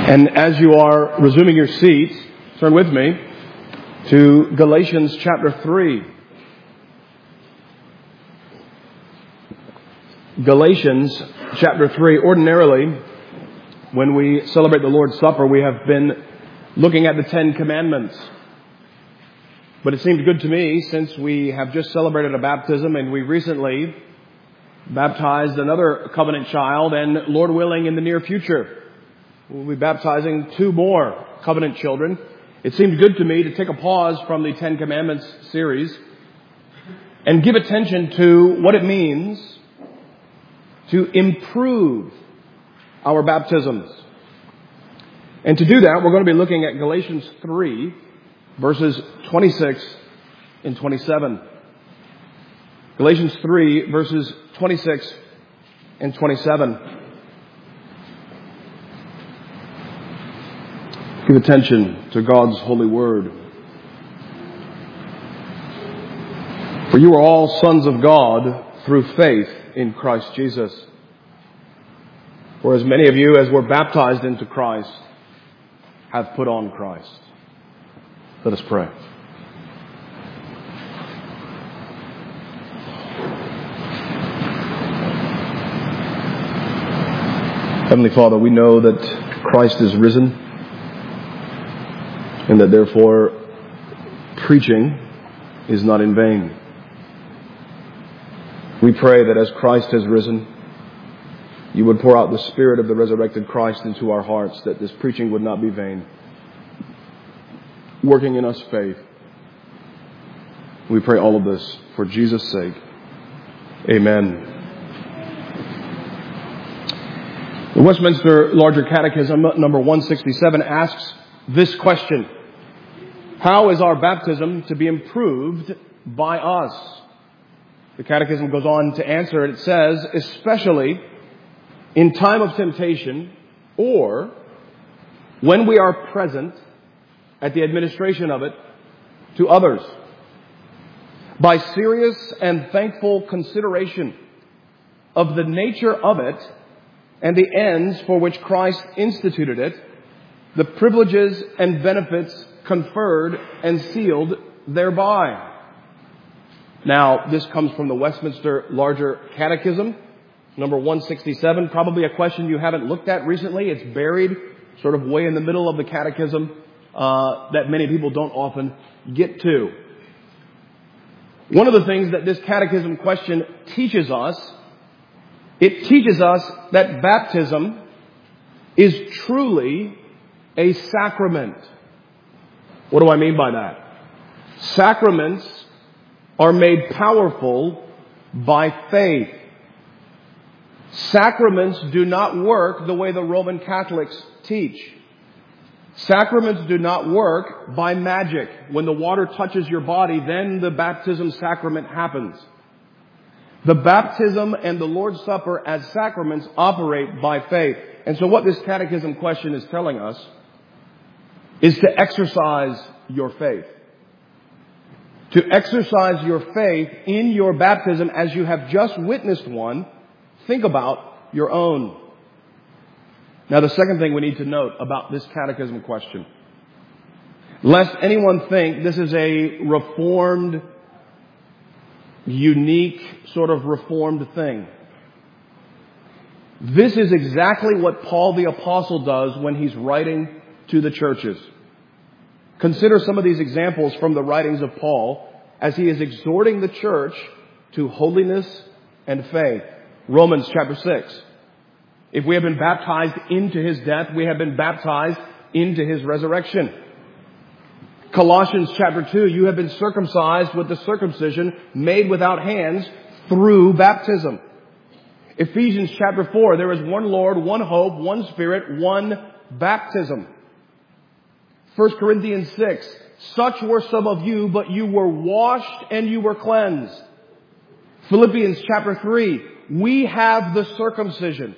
And as you are resuming your seats, turn with me to Galatians chapter 3. Galatians chapter 3. Ordinarily, when we celebrate the Lord's Supper, we have been looking at the Ten Commandments. But it seemed good to me, since we have just celebrated a baptism and we recently baptized another covenant child, and Lord willing, in the near future, we'll be baptizing 2 more covenant children. It seemed good to me to take a pause from the Ten Commandments series and give attention to what it means to improve our baptisms. And to do that, we're going to be looking at Galatians 3, verses 26 and 27. Galatians 3, verses 26 and 27. Give attention to God's holy word. For you are all sons of God through faith in Christ Jesus. For as many of you as were baptized into Christ have put on Christ. Let us pray. Heavenly Father, we know that Christ is risen, and that therefore preaching is not in vain. We pray that as Christ has risen, you would pour out the Spirit of the resurrected Christ into our hearts, that this preaching would not be vain, working in us faith. We pray all of this for Jesus' sake. Amen. The Westminster Larger Catechism, number 167, asks this question: how is our baptism to be improved by us? The Catechism goes on to answer it. It says, especially in time of temptation, or when we are present at the administration of it to others, by serious and thankful consideration of the nature of it and the ends for which Christ instituted it, the privileges and benefits conferred and sealed thereby. Now, this comes from the Westminster Larger Catechism, number 167. Probably a question you haven't looked at recently. It's buried sort of way in the middle of the catechism that many people don't often get to. One of the things that this catechism question teaches us, it teaches us that baptism is truly a sacrament. What do I mean by that? Sacraments are made powerful by faith. Sacraments do not work the way the Roman Catholics teach. Sacraments do not work by magic. When the water touches your body, then the baptism sacrament happens. The baptism and the Lord's Supper as sacraments operate by faith. And so what this catechism question is telling us is to exercise your faith. To exercise your faith in your baptism as you have just witnessed one. Think about your own. Now, the second thing we need to note about this catechism question, lest anyone think this is a reformed, unique, sort of reformed thing. This is exactly what Paul the Apostle does when he's writing to the churches. Consider some of these examples from the writings of Paul as he is exhorting the church to holiness and faith. Romans chapter 6. If we have been baptized into his death, we have been baptized into his resurrection. Colossians chapter 2. You have been circumcised with the circumcision made without hands through baptism. Ephesians chapter 4. There is one Lord, one hope, one Spirit, one baptism. 1 Corinthians 6. Such were some of you, but you were washed and you were cleansed. Philippians chapter 3. We have the circumcision.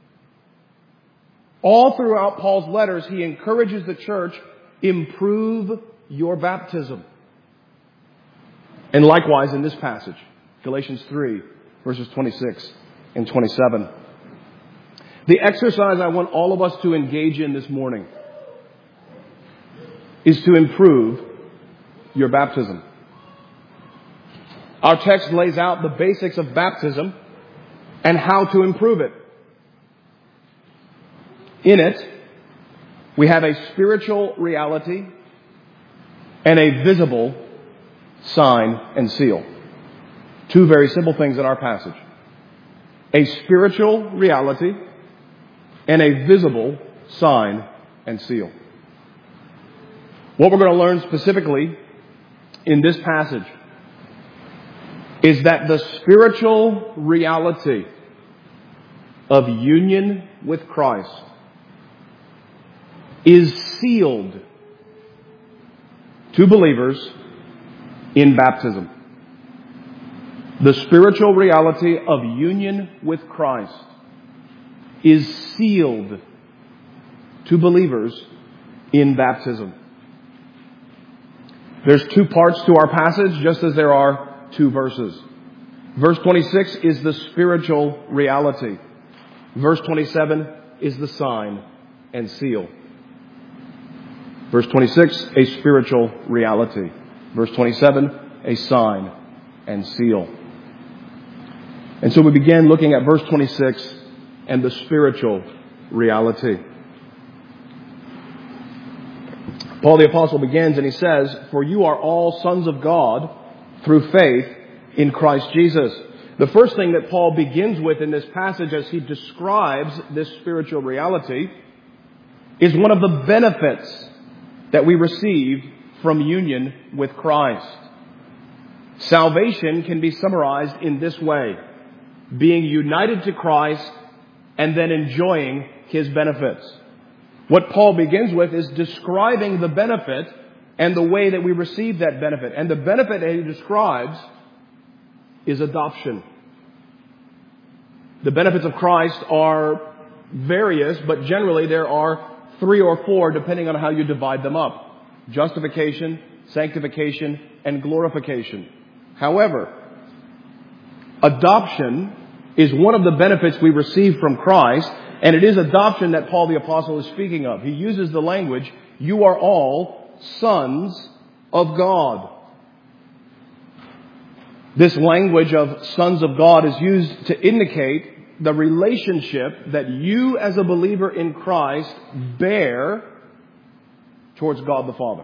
All throughout Paul's letters, he encourages the church, improve your baptism. And likewise in this passage, Galatians 3, verses 26 and 27. The exercise I want all of us to engage in this morning is to improve your baptism. Our text lays out the basics of baptism and how to improve it. In it, we have a spiritual reality and a visible sign and seal. Two very simple things in our passage. A spiritual reality and a visible sign and seal. What we're going to learn specifically in this passage is that the spiritual reality of union with Christ is sealed to believers in baptism. The spiritual reality of union with Christ is sealed to believers in baptism. There's two parts to our passage, just as there are two verses. Verse 26 is the spiritual reality. Verse 27 is the sign and seal. Verse 26, a spiritual reality. Verse 27, a sign and seal. And so we begin looking at verse 26 and the spiritual reality. Paul the Apostle begins and he says, "For you are all sons of God through faith in Christ Jesus." The first thing that Paul begins with in this passage as he describes this spiritual reality is one of the benefits that we receive from union with Christ. Salvation can be summarized in this way: being united to Christ and then enjoying His benefits. What Paul begins with is describing the benefit and the way that we receive that benefit. And the benefit that he describes is adoption. The benefits of Christ are various, but generally there are 3 or 4 depending on how you divide them up: justification, sanctification, and glorification. However, adoption is one of the benefits we receive from Christ, and it is adoption that Paul the Apostle is speaking of. He uses the language, "You are all sons of God." This language of sons of God is used to indicate the relationship that you as a believer in Christ bear towards God the Father.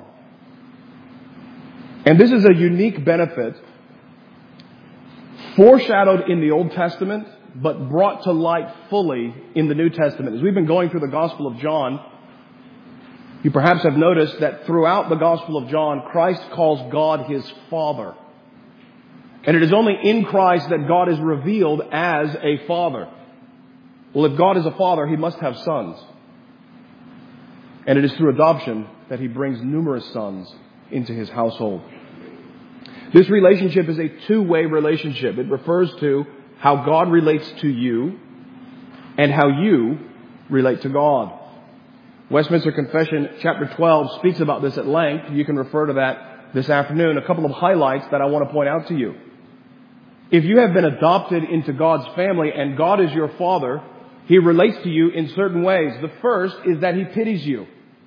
And this is a unique benefit foreshadowed in the Old Testament, but brought to light fully in the New Testament. As we've been going through the Gospel of John, you perhaps have noticed that throughout the Gospel of John, Christ calls God His Father. And it is only in Christ that God is revealed as a Father. Well, if God is a Father, He must have sons. And it is through adoption that He brings numerous sons into His household. This relationship is a two-way relationship. It refers to how God relates to you and how you relate to God. Westminster Confession, chapter 12, speaks about this at length. You can refer to that this afternoon. A couple of highlights that I want to point out to you. If you have been adopted into God's family and God is your Father, He relates to you in certain ways. The first is that He pities you.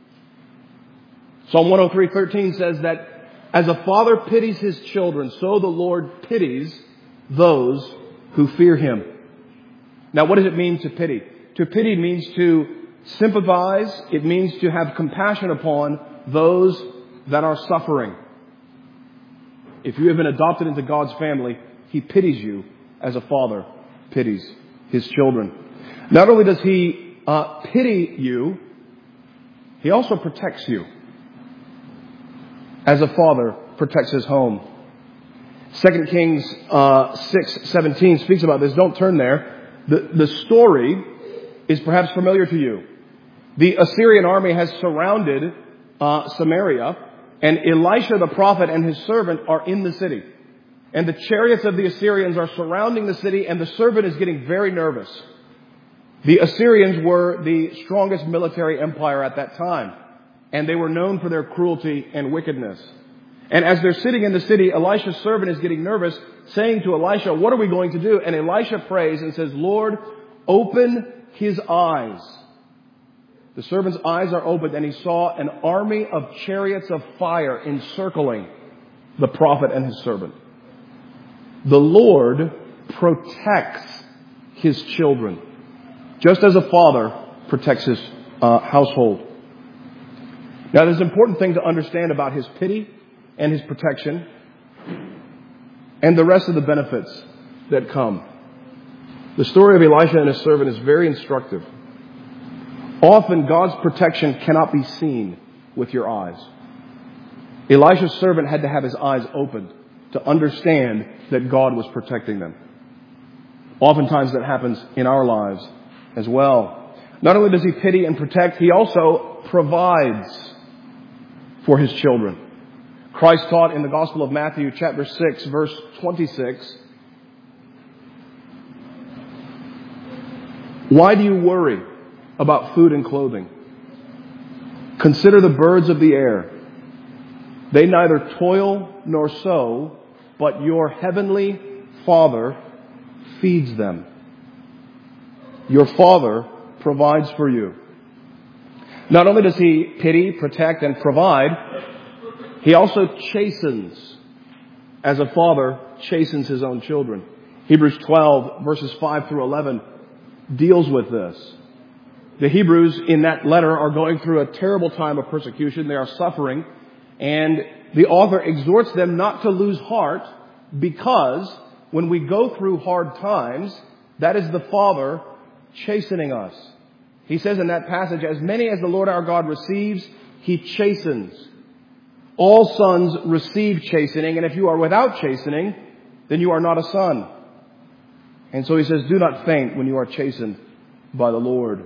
Psalm 103:13 says that as a father pities his children, so the Lord pities those who fear Him. Now, what does it mean to pity? To pity means to sympathize. It means to have compassion upon those that are suffering. If you have been adopted into God's family, He pities you as a father pities his children. Not only does He pity you, He also protects you as a father protects his home. 2 Kings 6:17 speaks about this. Don't turn there. The story is perhaps familiar to you. The Assyrian army has surrounded Samaria, and Elisha the prophet and his servant are in the city. And the chariots of the Assyrians are surrounding the city, and the servant is getting very nervous. The Assyrians were the strongest military empire at that time, and they were known for their cruelty and wickedness. And as they're sitting in the city, Elisha's servant is getting nervous, saying to Elisha, "What are we going to do?" And Elisha prays and says, "Lord, open his eyes. The servant's eyes are opened, and he saw an army of chariots of fire encircling the prophet and his servant. The Lord protects his children, just as a father protects his household. Now, there's an important thing to understand about his pity and his protection and the rest of the benefits that come. The story of Elisha and his servant is very instructive. Often, God's protection cannot be seen with your eyes. Elisha's servant had to have his eyes opened to understand that God was protecting them. Oftentimes, that happens in our lives as well. Not only does he pity and protect, he also provides for his children. Christ taught in the Gospel of Matthew, chapter 6, verse 26, "Why do you worry about food and clothing? Consider the birds of the air. They neither toil nor sow, but your heavenly Father feeds them. Your Father provides for you." Not only does he pity, protect, and provide, he also chastens as a father chastens his own children. Hebrews 12, verses 5 through 11, deals with this. The Hebrews in that letter are going through a terrible time of persecution. They are suffering. And the author exhorts them not to lose heart, because when we go through hard times, that is the Father chastening us. He says in that passage, "As many as the Lord our God receives, he chastens. All sons receive chastening, and if you are without chastening, then you are not a son." And so he says, "Do not faint when you are chastened by the Lord."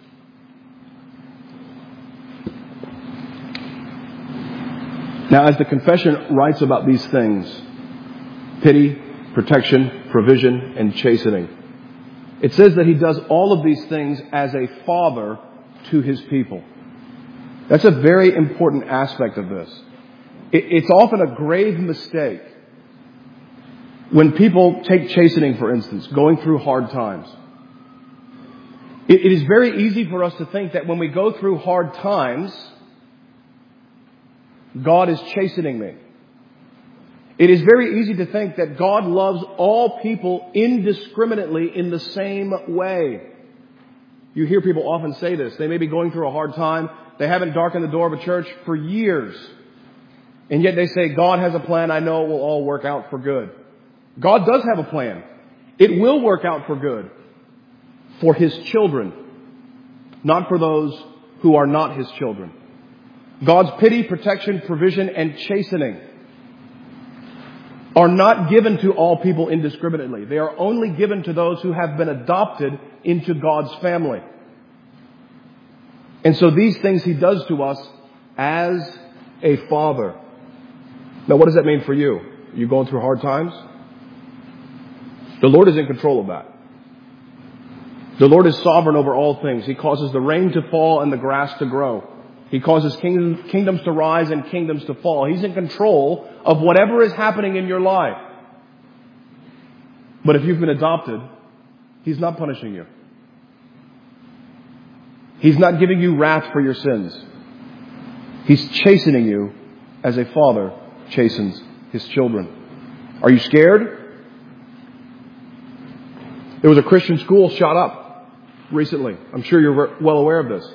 Now, as the confession writes about these things, pity, protection, provision, and chastening, it says that he does all of these things as a father to his people. That's a very important aspect of this. It's often a grave mistake when people take chastening, for instance, going through hard times. It is very easy for us to think that when we go through hard times, God is chastening me. It is very easy to think that God loves all people indiscriminately in the same way. You hear people often say this. They may be going through a hard time. They haven't darkened the door of a church for years. And yet they say, "God has a plan. I know it will all work out for good." God does have a plan. It will work out for good for his children, not for those who are not his children. God's pity, protection, provision, and chastening are not given to all people indiscriminately. They are only given to those who have been adopted into God's family. And so these things he does to us as a father. Now, what does that mean for you? Are you going through hard times? The Lord is in control of that. The Lord is sovereign over all things. He causes the rain to fall and the grass to grow. He causes kingdoms to rise and kingdoms to fall. He's in control of whatever is happening in your life. But if you've been adopted, he's not punishing you. He's not giving you wrath for your sins. He's chastening you as a father chastens his children. Are you scared? There was a Christian school shot up recently. I'm sure you're well aware of this.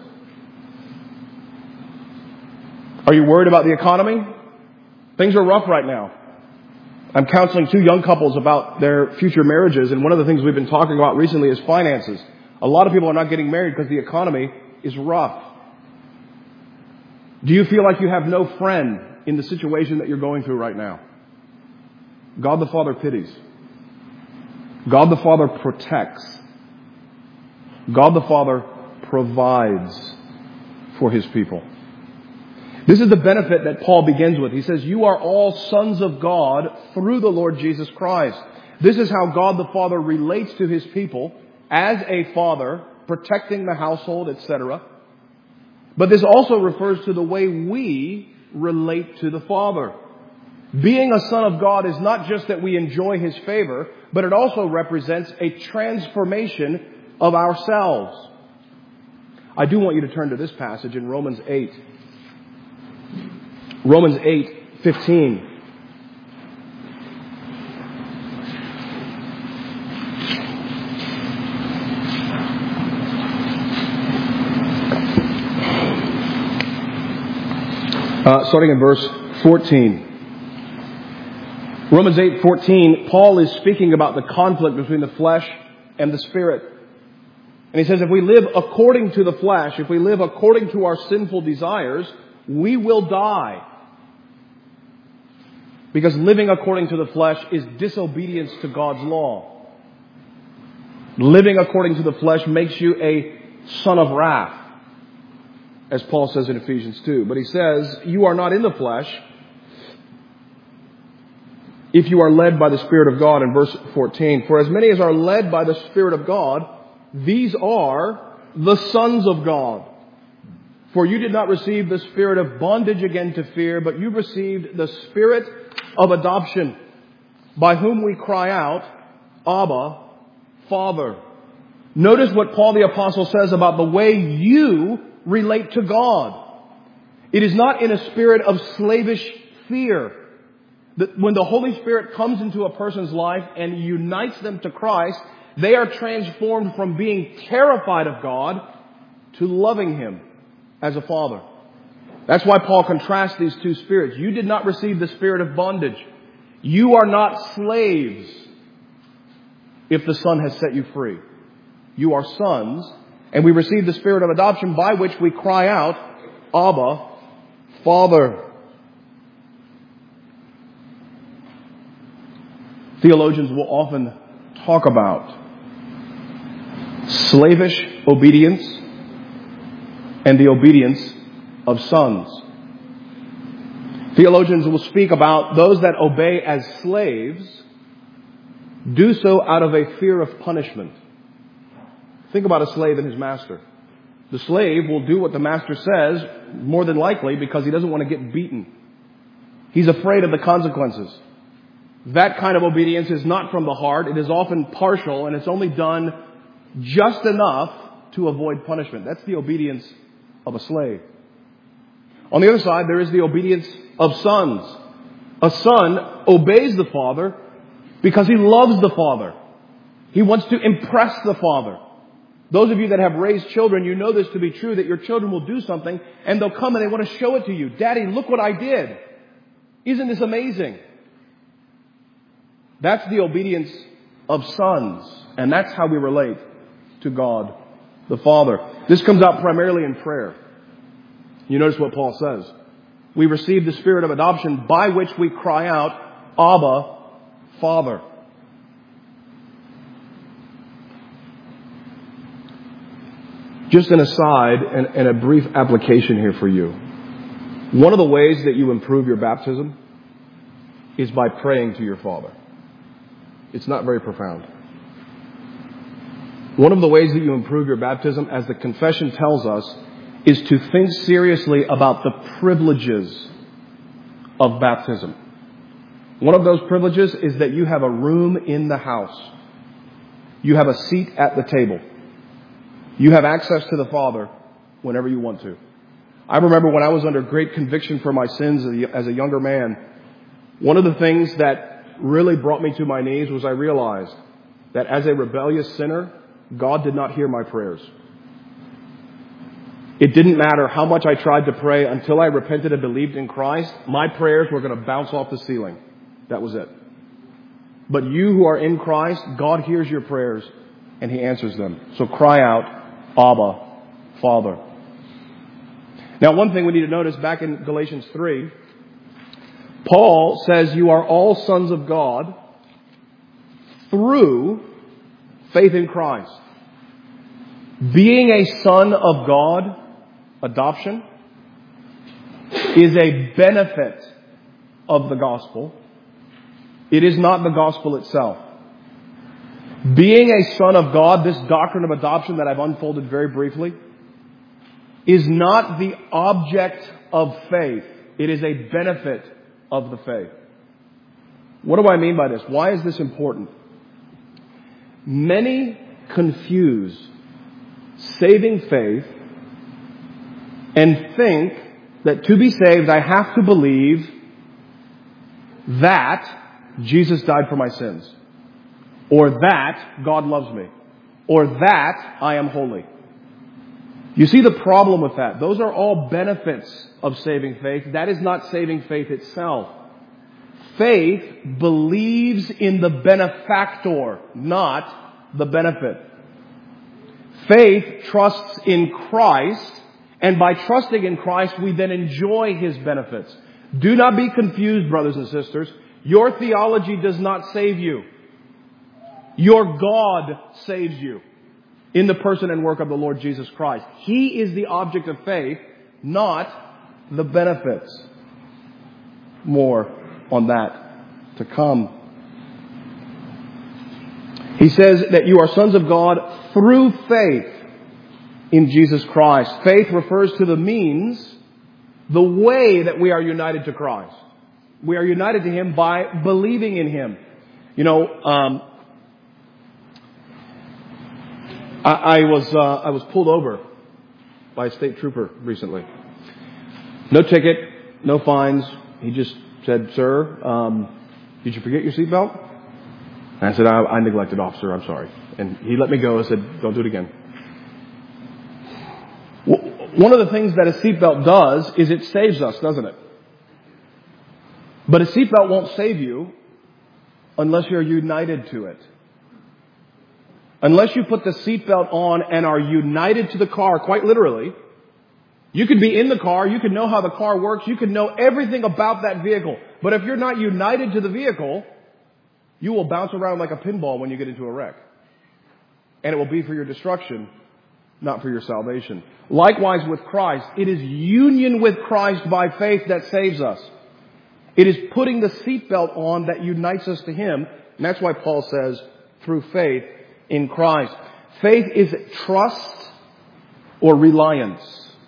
Are you worried about the economy? Things are rough right now. I'm counseling 2 young couples about their future marriages, and one of the things we've been talking about recently is finances. A lot of people are not getting married because the economy is rough. Do you feel like you have no friend in the situation that you're going through right now? God the Father pities. God the Father protects. God the Father provides for his people. This is the benefit that Paul begins with. He says, "You are all sons of God through the Lord Jesus Christ." This is how God the Father relates to his people as a father, protecting the household, etc. But this also refers to the way we relate to the Father. Being a son of God is not just that we enjoy his favor, but it also represents a transformation of ourselves. I do want you to turn to this passage in Romans 8. Romans 8:15. Starting in verse 14. Romans 8:14, Paul is speaking about the conflict between the flesh and the Spirit. And he says, if we live according to the flesh, if we live according to our sinful desires, we will die. Because living according to the flesh is disobedience to God's law. Living according to the flesh makes you a son of wrath, as Paul says in Ephesians 2. But he says, you are not in the flesh if you are led by the Spirit of God, in verse 14. For as many as are led by the Spirit of God, these are the sons of God. For you did not receive the spirit of bondage again to fear, but you received the Spirit of adoption, by whom we cry out, Abba, Father. Notice what Paul the Apostle says about the way you relate to God. It is not in a spirit of slavish fear. That when the Holy Spirit comes into a person's life and unites them to Christ, they are transformed from being terrified of God to loving Him as a Father. That's why Paul contrasts these two spirits. You did not receive the spirit of bondage. You are not slaves if the Son has set you free. You are sons, and we receive the Spirit of adoption, by which we cry out, Abba, Father. Theologians will often talk about slavish obedience and the obedience of sons. Theologians will speak about those that obey as slaves do so out of a fear of punishment. Think about a slave and his master. The slave will do what the master says, more than likely because he doesn't want to get beaten. He's afraid of the consequences. That kind of obedience is not from the heart. It is often partial, and it's only done just enough to avoid punishment. That's the obedience of a slave. On the other side, there is the obedience of sons. A son obeys the father because he loves the father. He wants to impress the father. Those of you that have raised children, you know this to be true, that your children will do something and they'll come and they want to show it to you. Daddy, look what I did. Isn't this amazing? That's the obedience of sons. And that's how we relate to God the Father. This comes out primarily in prayer. You notice what Paul says. We receive the Spirit of adoption, by which we cry out, Abba, Father. Just an aside and a brief application here for you. One of the ways that you improve your baptism is by praying to your Father. It's not very profound. One of the ways that you improve your baptism, as the confession tells us, is to think seriously about the privileges of baptism. One of those privileges is that you have a room in the house. You have a seat at the table. You have access to the Father whenever you want to. I remember when I was under great conviction for my sins as a younger man, one of the things that really brought me to my knees was I realized that as a rebellious sinner, God did not hear my prayers. It didn't matter how much I tried to pray until I repented and believed in Christ. My prayers were going to bounce off the ceiling. That was it. But you who are in Christ, God hears your prayers and He answers them. So cry out, Abba, Father. Now, one thing we need to notice back in Galatians 3, Paul says you are all sons of God through faith in Christ. Being a son of God, adoption, is a benefit of the gospel. It is not the gospel itself. Being a son of God, this doctrine of adoption that I've unfolded very briefly, is not the object of faith. It is a benefit of the faith. What do I mean by this? Why is this important? Many confuse saving faith and think that to be saved I have to believe that Jesus died for my sins, or that God loves me, or that I am holy. You see the problem with that? Those are all benefits of saving faith. That is not saving faith itself. Faith believes in the benefactor, not the benefit. Faith trusts in Christ, and by trusting in Christ, we then enjoy His benefits. Do not be confused, brothers and sisters. Your theology does not save you. Your God saves you in the person and work of the Lord Jesus Christ. He is the object of faith, not the benefits. More on that to come. He says that you are sons of God through faith in Jesus Christ. Faith refers to the means, the way that we are united to Christ. We are united to Him by believing in Him. You know, I was pulled over by a state trooper recently. No ticket, no fines. He just said, "Sir, did you forget your seatbelt?" And I said, I neglected, officer. I'm sorry. And he let me go. I said, "Don't do it again." One of the things that a seatbelt does is it saves us, doesn't it? But a seatbelt won't save you unless you're united to it. Unless you put the seatbelt on and are united to the car, quite literally. You could be in the car, you could know how the car works, you could know everything about that vehicle. But if you're not united to the vehicle, you will bounce around like a pinball when you get into a wreck. And it will be for your destruction, not for your salvation. Likewise with Christ, it is union with Christ by faith that saves us. It is putting the seatbelt on that unites us to Him. And that's why Paul says, through faith in Christ. Faith is trust or reliance.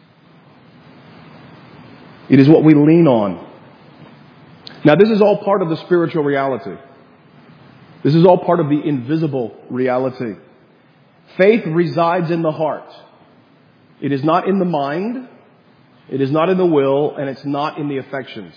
It is what we lean on. Now, this is all part of the spiritual reality. This is all part of the invisible reality. Faith resides in the heart. It is not in the mind. It is not in the will, and it's not in the affections.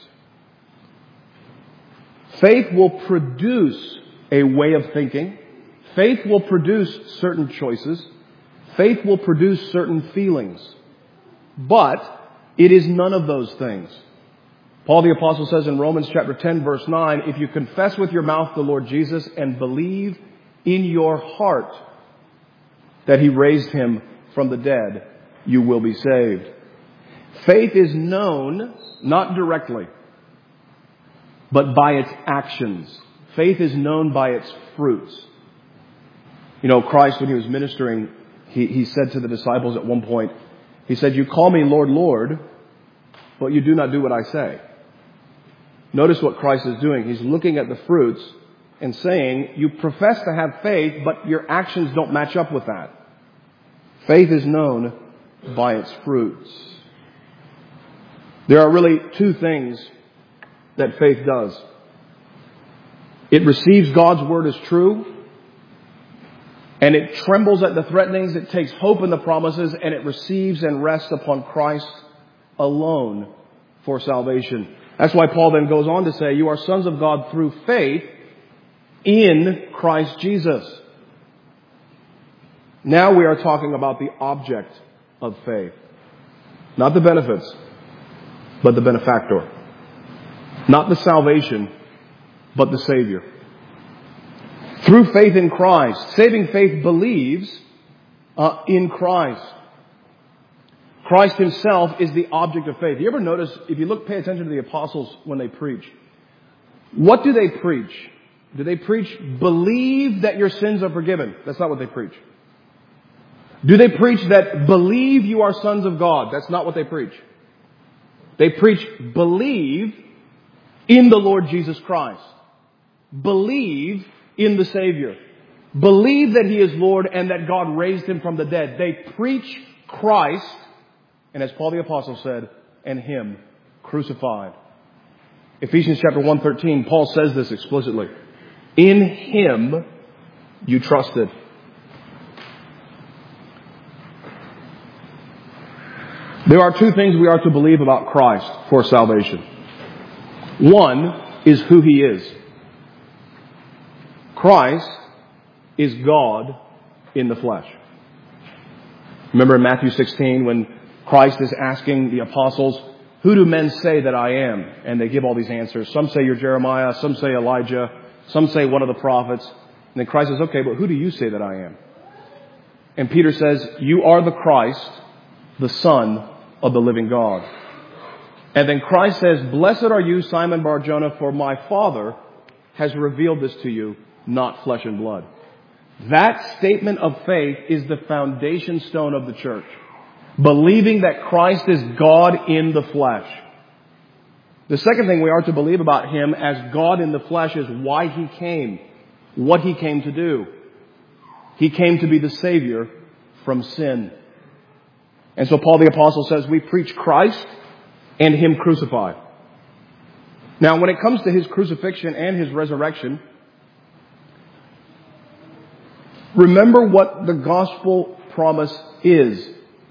Faith will produce a way of thinking. Faith will produce certain choices. Faith will produce certain feelings. But it is none of those things. Paul the Apostle says in Romans chapter 10 verse 9, if you confess with your mouth the Lord Jesus and believe in your heart that He raised Him from the dead, you will be saved. Faith is known not directly, but by its actions. Faith is known by its fruits. You know, Christ, when He was ministering, He said to the disciples at one point, He said, "You call me Lord, Lord, but you do not do what I say." Notice what Christ is doing. He's looking at the fruits and saying, you profess to have faith, but your actions don't match up with that. Faith is known by its fruits. There are really two things that faith does. It receives God's word as true, and it trembles at the threatenings. It takes hope in the promises, and it receives and rests upon Christ alone for salvation. That's why Paul then goes on to say, you are sons of God through faith in Christ Jesus. Now we are talking about the object of faith. Not the benefits, but the benefactor. Not the salvation, but the Savior. Through faith in Christ. Saving faith believes in Christ. Christ Himself is the object of faith. You ever notice, if you pay attention to the apostles when they preach, what do they preach? Do they preach, believe that your sins are forgiven? That's not what they preach. Do they preach that believe you are sons of God? That's not what they preach. They preach, believe in the Lord Jesus Christ. Believe in the Savior. Believe that He is Lord and that God raised Him from the dead. They preach Christ, and as Paul the Apostle said, and Him crucified. Ephesians chapter 1:13, Paul says this explicitly. In Him you trusted. There are two things we are to believe about Christ for salvation. One is who He is. Christ is God in the flesh. Remember in Matthew 16 when Christ is asking the apostles, "Who do men say that I am?" And they give all these answers. Some say you're Jeremiah, some say Elijah, some say one of the prophets. And then Christ says, "Okay, but who do you say that I am?" And Peter says, "You are the Christ, the Son of the living God." And then Christ says, "Blessed are you, Simon Bar-Jonah, for my Father has revealed this to you, not flesh and blood." That statement of faith is the foundation stone of the church. Believing that Christ is God in the flesh. The second thing we are to believe about Him as God in the flesh is why He came, what He came to do. He came to be the Savior from sin. And so Paul the Apostle says we preach Christ and Him crucified. Now when it comes to His crucifixion and His resurrection, remember what the gospel promise is.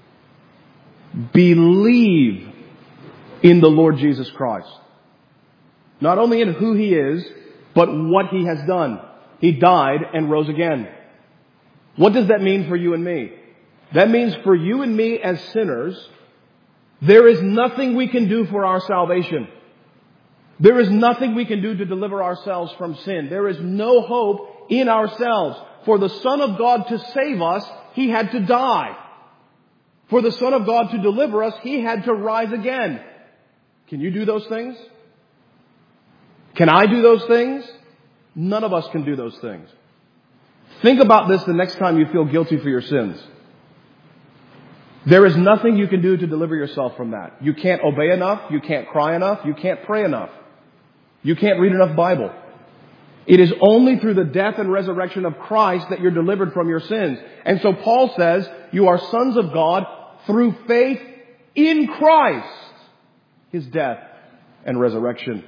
Believe in the Lord Jesus Christ. Not only in who He is, but what He has done. He died and rose again. What does that mean for you and me? That means for you and me as sinners, there is nothing we can do for our salvation. There is nothing we can do to deliver ourselves from sin. There is no hope in ourselves. For the Son of God to save us, He had to die. For the Son of God to deliver us, He had to rise again. Can you do those things? Can I do those things? None of us can do those things. Think about this the next time you feel guilty for your sins. There is nothing you can do to deliver yourself from that. You can't obey enough. You can't cry enough. You can't pray enough. You can't read enough Bible. It is only through the death and resurrection of Christ that you're delivered from your sins. And so Paul says, you are sons of God through faith in Christ, His death and resurrection.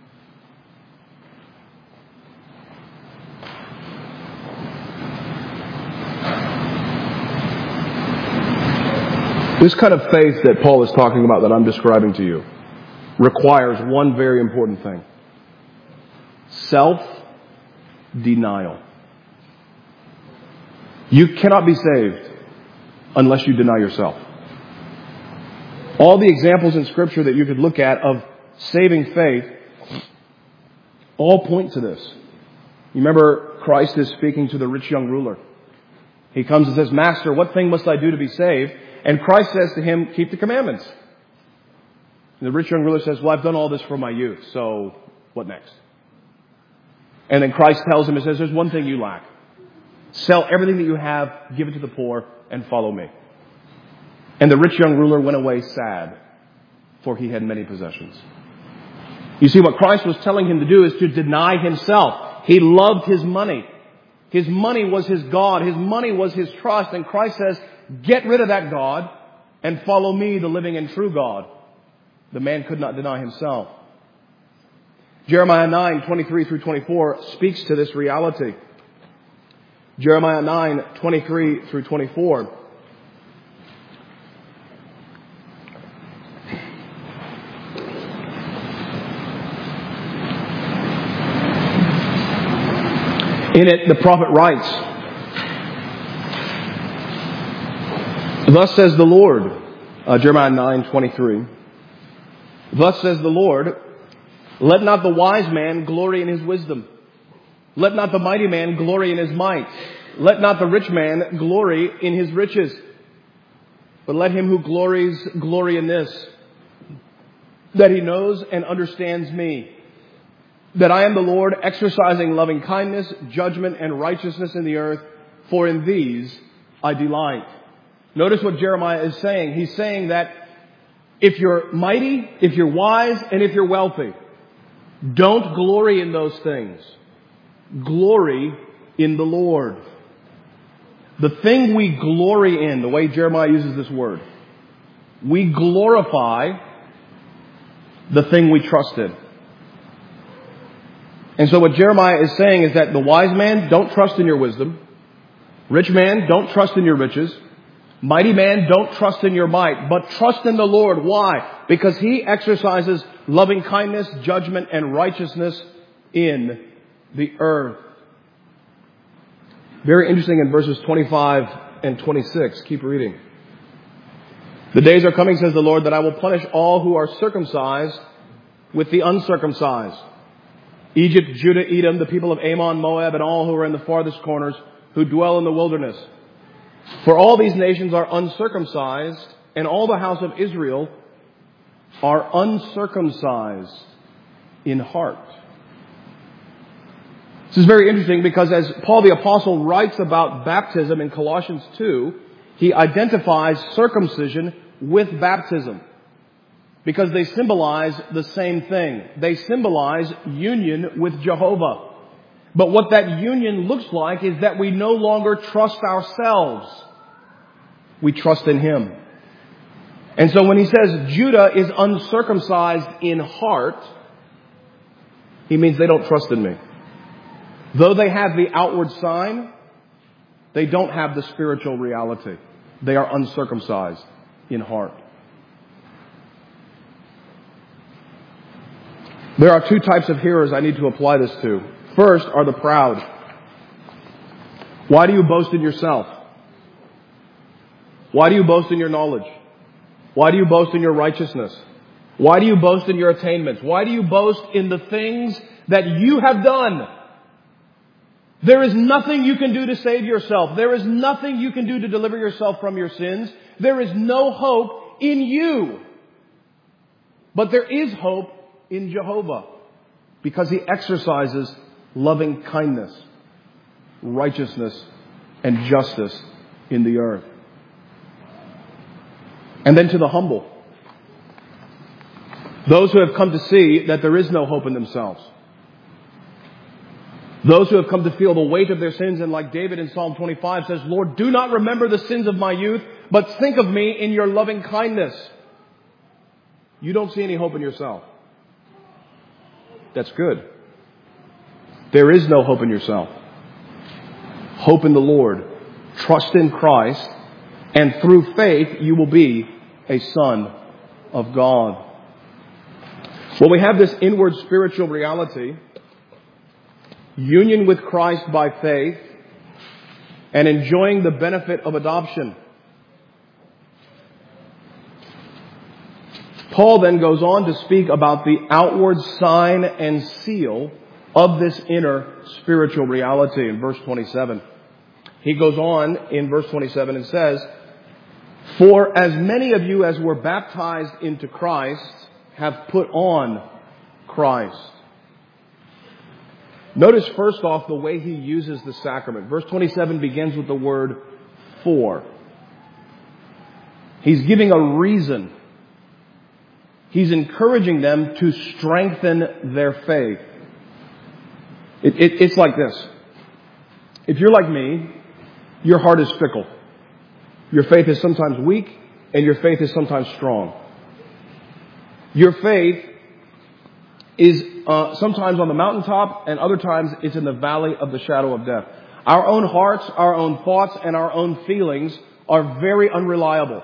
This kind of faith that Paul is talking about that I'm describing to you requires one very important thing. Self-denial. You cannot be saved unless you deny yourself. All the examples in Scripture that you could look at of saving faith all point to this. You remember Christ is speaking to the rich young ruler. He comes and says, "Master, what thing must I do to be saved?" And Christ says to him, "Keep the commandments." And the rich young ruler says, "Well, I've done all this from my youth, so what next?" And then Christ tells him, He says, "There's one thing you lack. Sell everything that you have, give it to the poor, and follow me." And the rich young ruler went away sad, for he had many possessions. You see, what Christ was telling him to do is to deny himself. He loved his money. His money was his God. His money was his trust. And Christ says, get rid of that God and follow me, the living and true God. The man could not deny himself. Jeremiah 9:23 through 24 speaks to this reality. Jeremiah 9:23 through 24. In it, the prophet writes, "Thus says the Lord," Jeremiah 9:23, "Thus says the Lord, let not the wise man glory in his wisdom. Let not the mighty man glory in his might. Let not the rich man glory in his riches. But let him who glories glory in this, that he knows and understands me, that I am the Lord, exercising loving kindness, judgment, and righteousness in the earth, for in these I delight." Notice what Jeremiah is saying. He's saying that if you're mighty, if you're wise, and if you're wealthy, don't glory in those things. Glory in the Lord. The thing we glory in, the way Jeremiah uses this word, we glorify the thing we trust in. And so what Jeremiah is saying is that the wise man, don't trust in your wisdom. Rich man, don't trust in your riches. Mighty man, don't trust in your might, but trust in the Lord. Why? Because He exercises loving kindness, judgment, and righteousness in the earth. Very interesting in verses 25 and 26. Keep reading. The days are coming, says the Lord, that I will punish all who are circumcised with the uncircumcised. Egypt, Judah, Edom, the people of Ammon, Moab, and all who are in the farthest corners, who dwell in the wilderness. For all these nations are uncircumcised, and all the house of Israel are uncircumcised in heart. This is very interesting because as Paul the Apostle writes about baptism in Colossians 2, he identifies circumcision with baptism because they symbolize the same thing. They symbolize union with Jehovah. But what that union looks like is that we no longer trust ourselves. We trust in Him. And so when he says Judah is uncircumcised in heart, he means they don't trust in me. Though they have the outward sign, they don't have the spiritual reality. They are uncircumcised in heart. There are two types of hearers I need to apply this to. First are the proud. Why do you boast in yourself? Why do you boast in your knowledge? Why do you boast in your righteousness? Why do you boast in your attainments? Why do you boast in the things that you have done? There is nothing you can do to save yourself. There is nothing you can do to deliver yourself from your sins. There is no hope in you. But there is hope in Jehovah because He exercises loving kindness, righteousness, and justice in the earth. And then to the humble, those who have come to see that there is no hope in themselves. Those who have come to feel the weight of their sins, and like David in Psalm 25 says, Lord, do not remember the sins of my youth, but think of me in your loving kindness. You don't see any hope in yourself. That's good. There is no hope in yourself. Hope in the Lord. Trust in Christ. And through faith, you will be a son of God. Well, we have this inward spiritual reality, union with Christ by faith, and enjoying the benefit of adoption. Paul then goes on to speak about the outward sign and seal of this inner spiritual reality in verse 27. He goes on in verse 27 and says, for as many of you as were baptized into Christ have put on Christ. Notice first off the way he uses the sacrament. Verse 27 begins with the word for. He's giving a reason. He's encouraging them to strengthen their faith. It's like this. If you're like me, your heart is fickle. Your faith is sometimes weak, and your faith is sometimes strong. Your faith is sometimes on the mountaintop, and other times it's in the valley of the shadow of death. Our own hearts, our own thoughts, and our own feelings are very unreliable.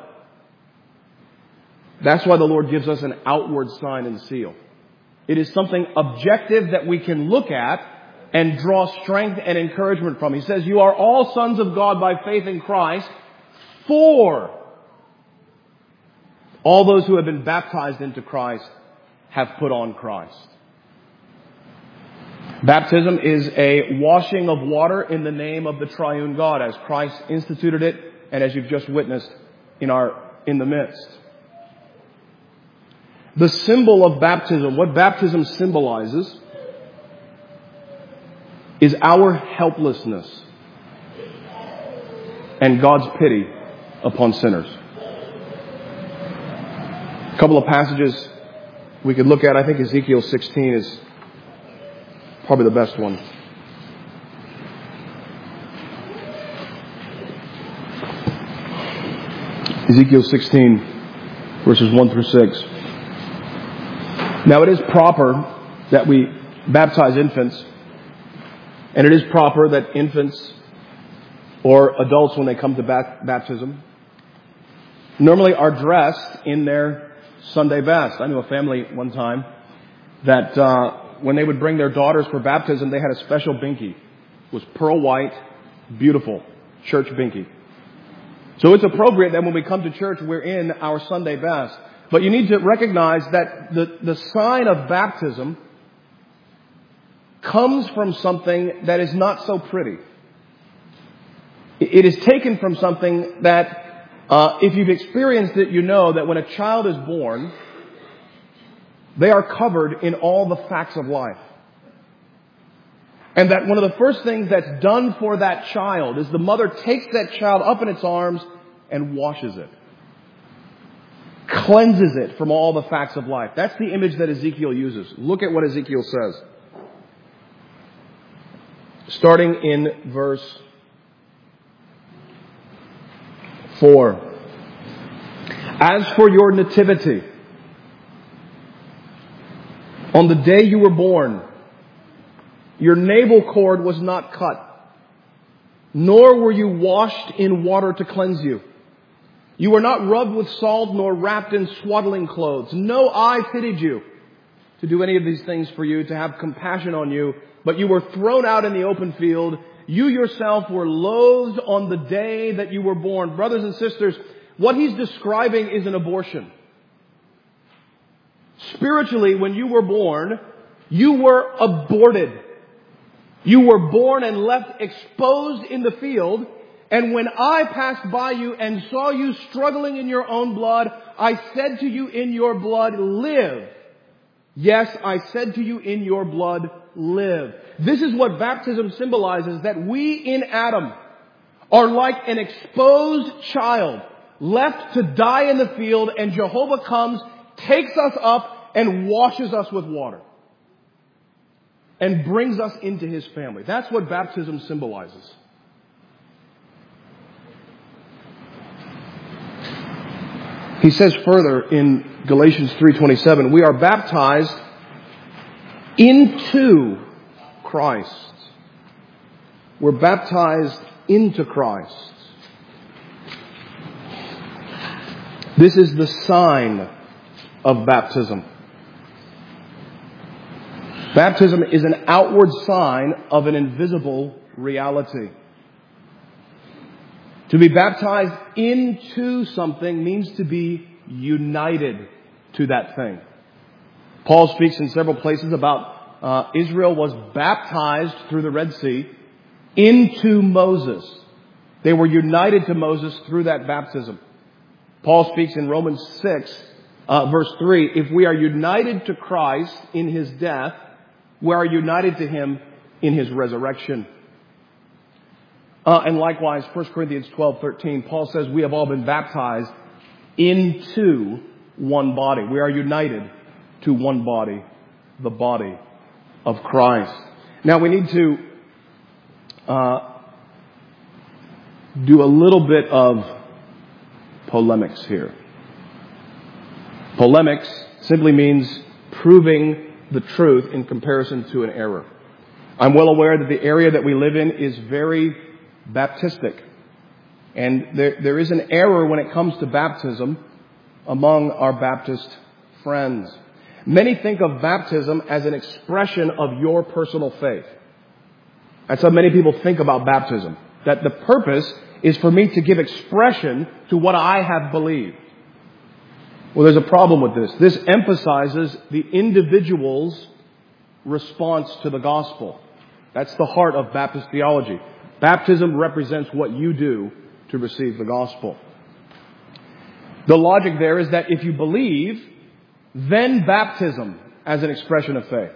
That's why the Lord gives us an outward sign and seal. It is something objective that we can look at and draw strength and encouragement from. He says, you are all sons of God by faith in Christ, for all those who have been baptized into Christ have put on Christ. Baptism is a washing of water in the name of the triune God, as Christ instituted it and as you've just witnessed in the midst. The symbol of baptism, what baptism symbolizes, is our helplessness and God's pity upon sinners. A couple of passages we could look at. I think Ezekiel 16 is probably the best one. Ezekiel 16, verses 1 through 6. Now it is proper that we baptize infants, and it is proper that infants or adults, when they come to baptism, normally are dressed in their Sunday best. I knew a family one time that when they would bring their daughters for baptism, they had a special binky. It was pearl white, beautiful church binky. So it's appropriate that when we come to church, we're in our Sunday best. But you need to recognize that the sign of baptism comes from something that is not so pretty. It is taken from something that, if you've experienced it, you know that when a child is born, they are covered in all the facts of life. And that one of the first things that's done for that child is the mother takes that child up in its arms and washes it. Cleanses it from all the facts of life. That's the image that Ezekiel uses. Look at what Ezekiel says. Starting in verse 4. As for your nativity, on the day you were born, your navel cord was not cut, nor were you washed in water to cleanse you. You were not rubbed with salt, nor wrapped in swaddling clothes. No eye pitied you to do any of these things for you, to have compassion on you, but you were thrown out in the open field. You yourself were loathed on the day that you were born. Brothers and sisters, what he's describing is an abortion. Spiritually, when you were born, you were aborted. You were born and left exposed in the field. And when I passed by you and saw you struggling in your own blood, I said to you in your blood, live. Yes, I said to you in your blood, live. This is what baptism symbolizes, that we in Adam are like an exposed child left to die in the field, and Jehovah comes, takes us up, and washes us with water. And brings us into His family. That's what baptism symbolizes. He says further in Galatians 3:27, we are baptized into Christ. We're baptized into Christ. This is the sign of baptism. Baptism is an outward sign of an invisible reality. To be baptized into something means to be united to that thing. Paul speaks in several places about Israel was baptized through the Red Sea into Moses. They were united to Moses through that baptism. Paul speaks in Romans 6, verse 3, if we are united to Christ in His death, we are united to Him in His resurrection. And likewise, 1 Corinthians 12:13, Paul says we have all been baptized into one body. We are united to one body, the body of Christ. Now we need to do a little bit of polemics here. Polemics simply means proving the truth in comparison to an error. I'm well aware that the area that we live in is very Baptistic. And there is an error when it comes to baptism among our Baptist friends. Many think of baptism as an expression of your personal faith. That's how many people think about baptism. That the purpose is for me to give expression to what I have believed. Well, there's a problem with this. This emphasizes the individual's response to the gospel. That's the heart of Baptist theology. Baptism represents what you do to receive the gospel. The logic there is that if you believe, then baptism as an expression of faith.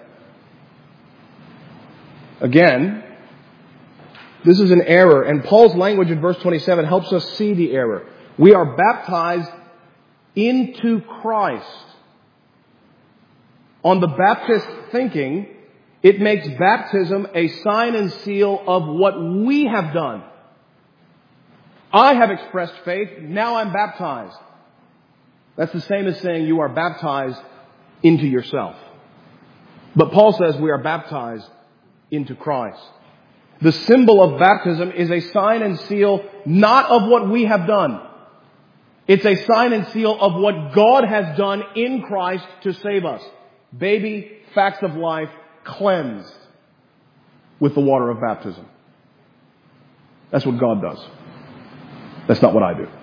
Again, this is an error, and Paul's language in verse 27 helps us see the error. We are baptized into Christ. On the Baptist thinking, it makes baptism a sign and seal of what we have done. I have expressed faith, now I'm baptized. That's the same as saying you are baptized into yourself. But Paul says we are baptized into Christ. The symbol of baptism is a sign and seal not of what we have done, It's a sign and seal of what God has done in Christ to save us. Baby, facts of life, cleansed with the water of baptism. That's what God does. That's not what I do.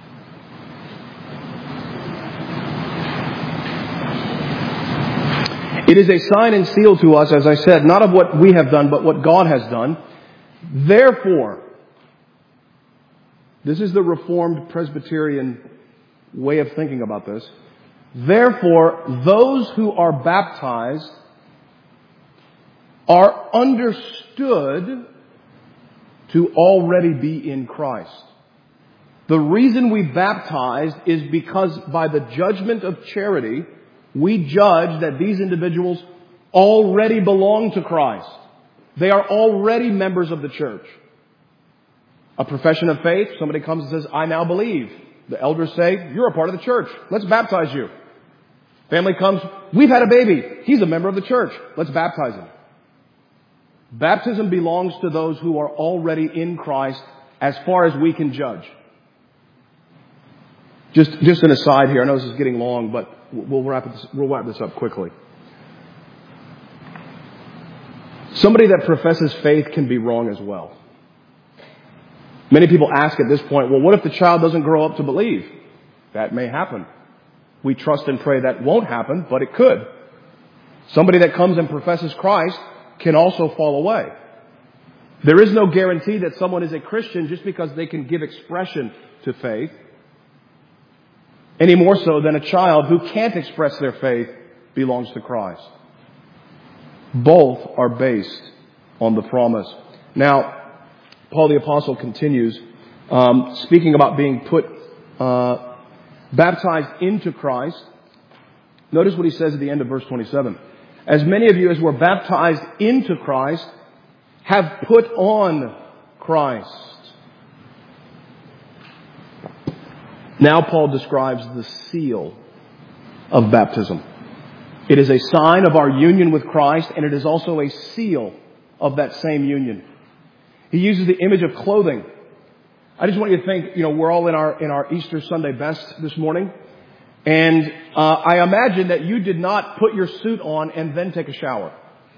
It is a sign and seal to us, as I said, not of what we have done, but what God has done. Therefore, this is the Reformed Presbyterian way of thinking about this. Therefore, those who are baptized are understood to already be in Christ. The reason we baptize is because by the judgment of charity, we judge that these individuals already belong to Christ. They are already members of the church. A profession of faith, somebody comes and says, I now believe. The elders say, you're a part of the church. Let's baptize you. Family comes, we've had a baby. He's a member of the church. Let's baptize him. Baptism belongs to those who are already in Christ as far as we can judge. Just an aside here. I know this is getting long, but we'll wrap this up quickly. Somebody that professes faith can be wrong as well. Many people ask at this point, well, what if the child doesn't grow up to believe? That may happen. We trust and pray that won't happen, but it could. Somebody that comes and professes Christ can also fall away. There is no guarantee that someone is a Christian just because they can give expression to faith, any more so than a child who can't express their faith belongs to Christ. Both are based on the promise. Now, Paul the Apostle continues, speaking about being baptized into Christ. Notice what he says at the end of verse 27. As many of you as were baptized into Christ have put on Christ. Now Paul describes the seal of baptism. It is a sign of our union with Christ, and it is also a seal of that same union. He uses the image of clothing. I just want you to think, we're all in our Easter Sunday best this morning. And I imagine that you did not put your suit on and then take a shower.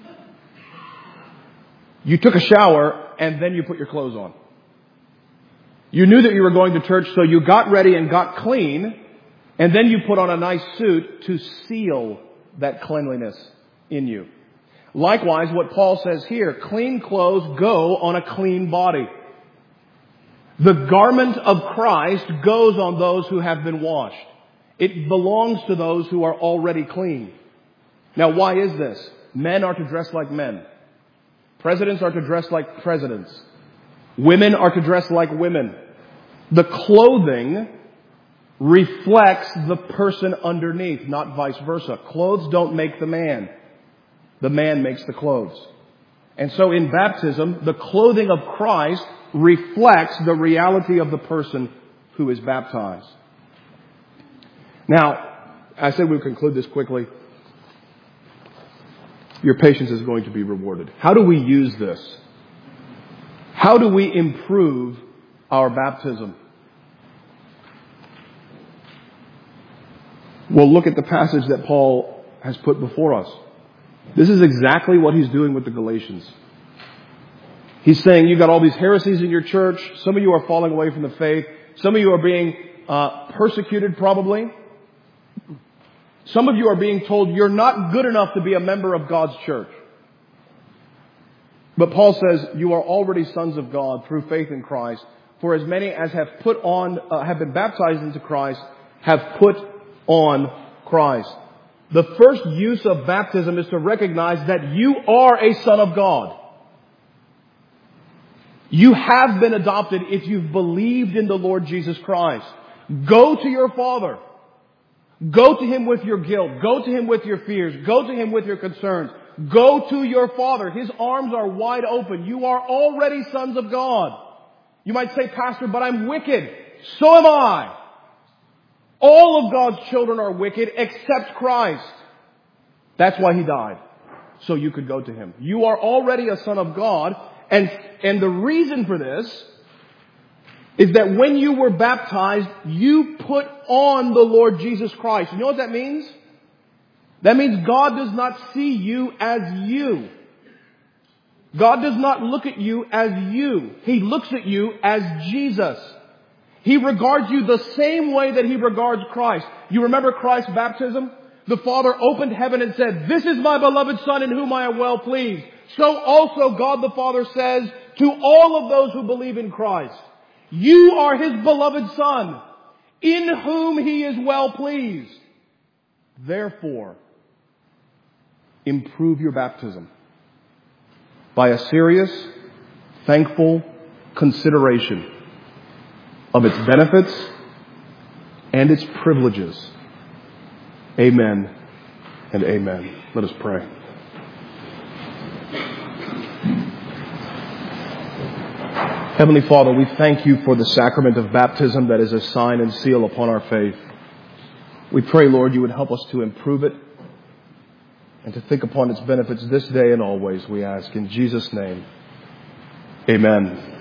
You took a shower and then you put your clothes on. You knew that you were going to church, so you got ready and got clean, and then you put on a nice suit to seal that cleanliness in you. Likewise, what Paul says here, clean clothes go on a clean body. The garment of Christ goes on those who have been washed. It belongs to those who are already clean. Now, why is this? Men are to dress like men. Presidents are to dress like presidents. Women are to dress like women. The clothing reflects the person underneath, not vice versa. Clothes don't make the man. The man makes the clothes. And so in baptism, the clothing of Christ reflects the reality of the person who is baptized. Now, I said we would conclude this quickly. Your patience is going to be rewarded. How do we use this? How do we improve our baptism? Well, look at the passage that Paul has put before us. This is exactly what he's doing with the Galatians. He's saying, you've got all these heresies in your church. Some of you are falling away from the faith. Some of you are being persecuted probably. Some of you are being told you're not good enough to be a member of God's church. But Paul says, you are already sons of God through faith in Christ. For as many as have have been baptized into Christ, have put on Christ. The first use of baptism is to recognize that you are a son of God. You have been adopted if you've believed in the Lord Jesus Christ. Go to your Father. Go to Him with your guilt. Go to Him with your fears. Go to Him with your concerns. Go to your Father. His arms are wide open. You are already sons of God. You might say, Pastor, but I'm wicked. So am I. All of God's children are wicked except Christ. That's why He died. So you could go to Him. You are already a son of God. And the reason for this is that when you were baptized, you put on the Lord Jesus Christ. You know what that means? That means God does not see you as you. God does not look at you as you. He looks at you as Jesus. He regards you the same way that He regards Christ. You remember Christ's baptism? The Father opened heaven and said, "This is my beloved Son in whom I am well pleased." So also God the Father says to all of those who believe in Christ, "You are His beloved Son, in whom He is well pleased." Therefore, improve your baptism by a serious, thankful consideration of its benefits and its privileges. Amen and amen. Let us pray. Heavenly Father, we thank You for the sacrament of baptism that is a sign and seal upon our faith. We pray, Lord, You would help us to improve it and to think upon its benefits this day and always, we ask in Jesus' name. Amen.